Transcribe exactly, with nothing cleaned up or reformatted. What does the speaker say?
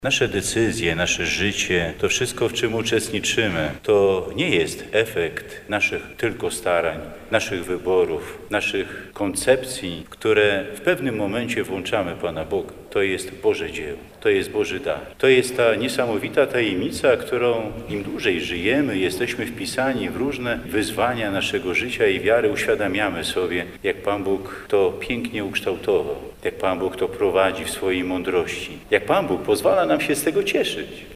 Nasze decyzje, nasze życie, to wszystko, w czym uczestniczymy, to nie jest efekt naszych tylko starań, naszych wyborów, naszych koncepcji, które w pewnym momencie włączamy Pana Boga. To jest Boże dzieło, to jest Boży dar. To jest ta niesamowita tajemnica, którą im dłużej żyjemy, jesteśmy wpisani w różne wyzwania naszego życia i wiary, uświadamiamy sobie, jak Pan Bóg to pięknie ukształtował, jak Pan Bóg to prowadzi w swojej mądrości, jak Pan Bóg pozwala nam się z tego cieszyć.